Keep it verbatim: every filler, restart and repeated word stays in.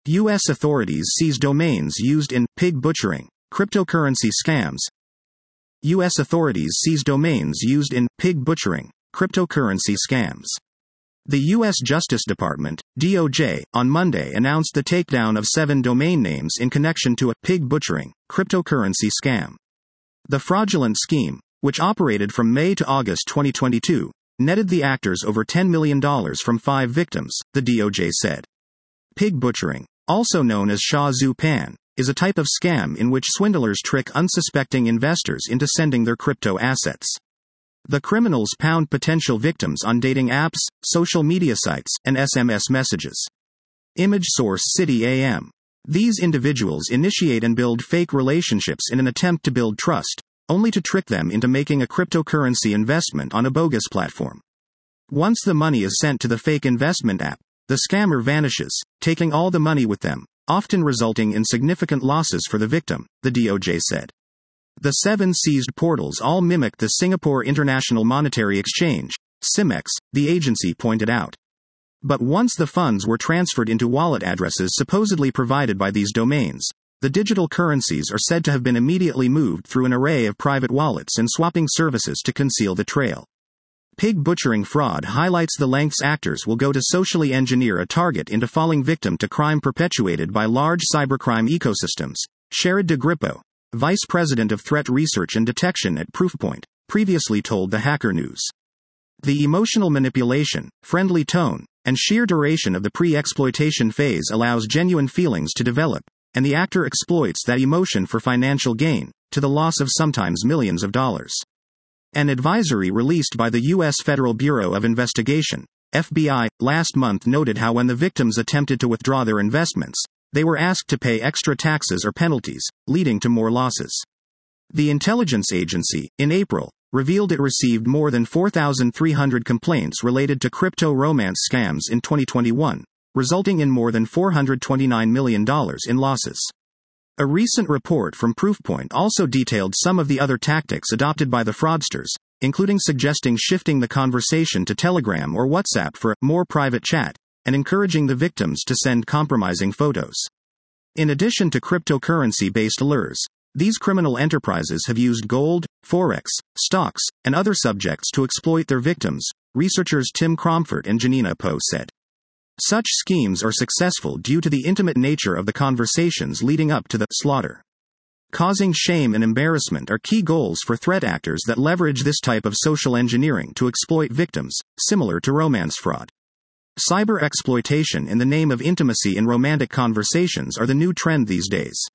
U S authorities seize domains used in pig butchering, cryptocurrency scams. U S authorities seize domains used in pig butchering, cryptocurrency scams. The U S Justice Department, D O J, on Monday announced the takedown of seven domain names in connection to a pig butchering, cryptocurrency scam. The fraudulent scheme, which operated from May to August twenty twenty-two, netted the actors over ten million dollars from five victims, the D O J said. Pig butchering, also known as Sha Zhu Pan, is a type of scam in which swindlers trick unsuspecting investors into sending their crypto assets. The criminals pound potential victims on dating apps, social media sites, and S M S messages. Image source City A M. These individuals initiate and build fake relationships in an attempt to build trust, only to trick them into making a cryptocurrency investment on a bogus platform. Once the money is sent to the fake investment app, the scammer vanishes, taking all the money with them, often resulting in significant losses for the victim, the D O J said. The seven seized portals all mimic the Singapore International Monetary Exchange, S I M E X, the agency pointed out. But once the funds were transferred into wallet addresses supposedly provided by these domains, the digital currencies are said to have been immediately moved through an array of private wallets and swapping services to conceal the trail. Pig butchering fraud highlights the lengths actors will go to socially engineer a target into falling victim to crime perpetuated by large cybercrime ecosystems, Sherrod de Grippo, Vice President of Threat Research and Detection at Proofpoint, previously told the Hacker News. The emotional manipulation, friendly tone, and sheer duration of the pre-exploitation phase allows genuine feelings to develop, and the actor exploits that emotion for financial gain, to the loss of sometimes millions of dollars. An advisory released by the U S Federal Bureau of Investigation, F B I, last month noted how when the victims attempted to withdraw their investments, they were asked to pay extra taxes or penalties, leading to more losses. The intelligence agency, in April, revealed it received more than four thousand three hundred complaints related to crypto romance scams in twenty twenty-one, resulting in more than four hundred twenty-nine million dollars in losses. A recent report from Proofpoint also detailed some of the other tactics adopted by the fraudsters, including suggesting shifting the conversation to Telegram or WhatsApp for more private chat, and encouraging the victims to send compromising photos. In addition to cryptocurrency-based lures, these criminal enterprises have used gold, forex, stocks, and other subjects to exploit their victims, researchers Tim Cromford and Janina Poe said. Such schemes are successful due to the intimate nature of the conversations leading up to the slaughter. Causing shame and embarrassment are key goals for threat actors that leverage this type of social engineering to exploit victims, similar to romance fraud. Cyber exploitation in the name of intimacy in romantic conversations are the new trend these days.